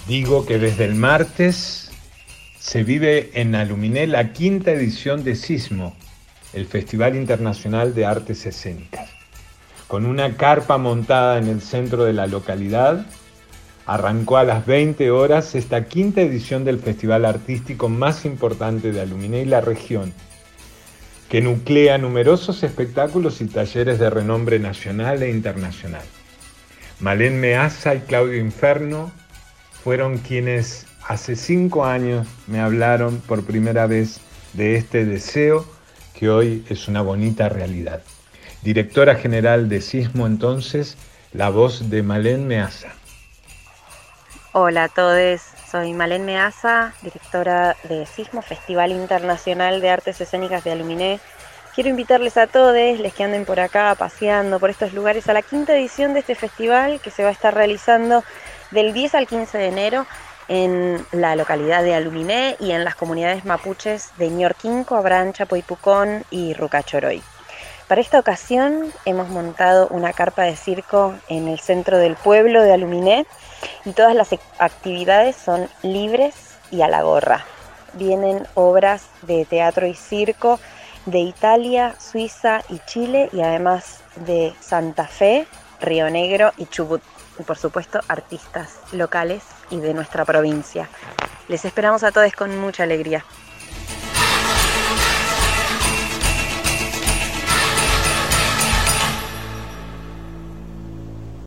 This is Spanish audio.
Digo que desde el martes se vive en Aluminé la quinta edición de Sismo, el Festival Internacional de Artes Escénicas. Con una carpa montada en el centro de la localidad, arrancó a las 20 horas esta quinta edición del festival artístico más importante de Aluminé y la región, que nuclea numerosos espectáculos y talleres de renombre nacional e internacional. Malén Meazza y Claudio Inferno fueron quienes hace 5 años me hablaron por primera vez de este deseo que hoy es una bonita realidad. Directora general de Sismo entonces, la voz de Malén Meazza. Hola a todos, soy Malén Meazza, directora de Sismo, Festival Internacional de Artes Escénicas de Aluminé. Quiero invitarles a todos, les que anden por acá paseando por estos lugares, a la quinta edición de este festival que se va a estar realizando del 10 al 15 de enero en la localidad de Aluminé y en las comunidades mapuches de Ñorquinco, Abrancha, Poipucón y Rucachoroy. Para esta ocasión hemos montado una carpa de circo en el centro del pueblo de Aluminé y todas las actividades son libres y a la gorra. Vienen obras de teatro y circo de Italia, Suiza y Chile y además de Santa Fe, Río Negro y Chubut. Y por supuesto artistas locales y de nuestra provincia. Les esperamos a todos con mucha alegría.